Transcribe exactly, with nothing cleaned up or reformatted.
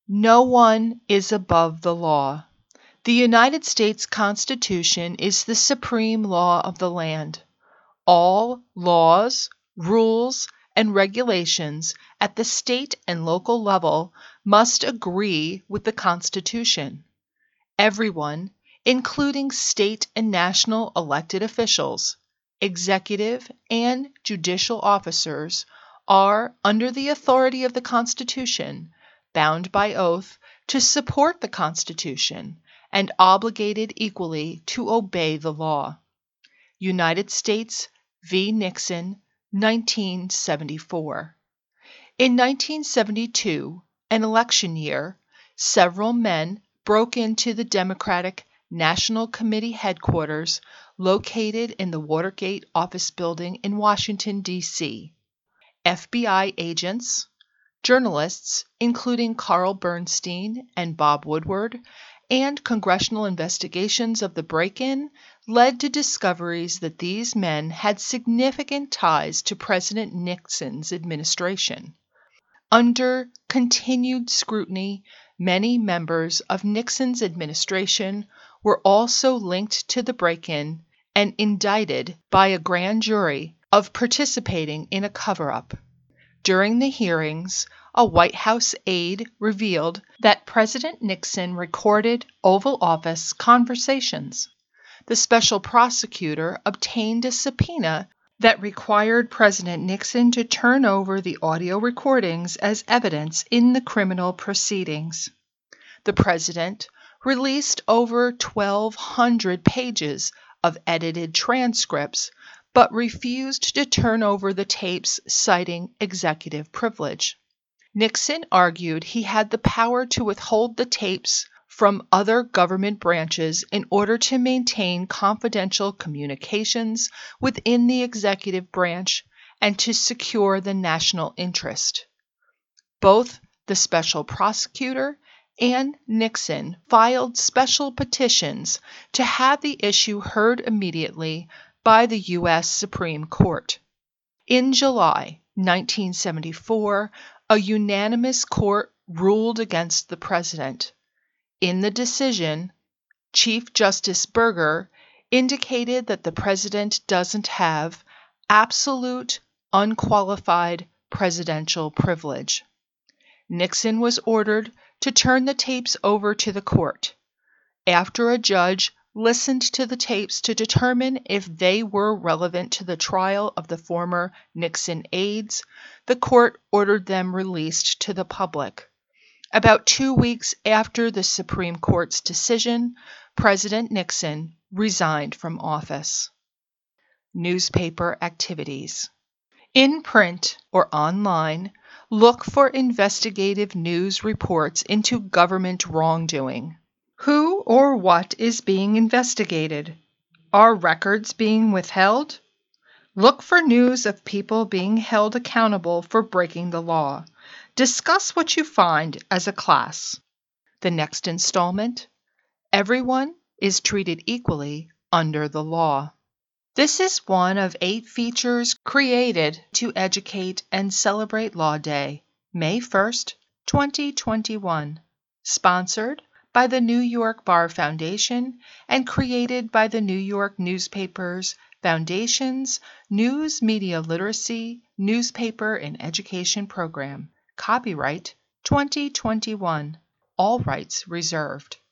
No one is above the law. The United States Constitution is the supreme law of the land. All laws, rules, and regulations at the state and local level must agree with the Constitution. Everyone, including state and national elected officials, executive and judicial officers, are, under the authority of the Constitution, bound by oath to support the Constitution and obligated equally to obey the law. United States v. Nixon, nineteen seventy-four. In nineteen seventy-two, an election year, several men broke into the Democratic National Committee headquarters located in the Watergate office building in Washington, D C F B I agents, journalists, including Carl Bernstein and Bob Woodward, and congressional investigations of the break-in led to discoveries that these men had significant ties to President Nixon's administration. Under continued scrutiny, many members of Nixon's administration were also linked to the break-in and indicted by a grand jury of participating in a cover-up. During the hearings, a White House aide revealed that President Nixon recorded Oval Office conversations. The special prosecutor obtained a subpoena that required President Nixon to turn over the audio recordings as evidence in the criminal proceedings. The president released over twelve hundred pages of edited transcripts, but refused to turn over the tapes, citing executive privilege. Nixon argued he had the power to withhold the tapes from other government branches in order to maintain confidential communications within the executive branch and to secure the national interest. Both the special prosecutor and Nixon filed special petitions to have the issue heard immediately by the U S Supreme Court. In July nineteen seventy-four, a unanimous court ruled against the president. In the decision, Chief Justice Burger indicated that the president doesn't have absolute, unqualified presidential privilege. Nixon was ordered to turn the tapes over to the court. After a judge listened to the tapes to determine if they were relevant to the trial of the former Nixon aides, the court ordered them released to the public. About two weeks after the Supreme Court's decision, President Nixon resigned from office. Newspaper activities. In print or online, look for investigative news reports into government wrongdoing. Who or what is being investigated? Are records being withheld? Look for news of people being held accountable for breaking the law. Discuss what you find as a class. The next installment: Everyone is treated equally under the law. This is one of eight features created to educate and celebrate Law Day, May first, twenty twenty-one, sponsored by the New York Bar Foundation and created by the New York Newspapers Foundation's News Media Literacy Newspaper and Education Program. Copyright twenty twenty-one. All rights reserved.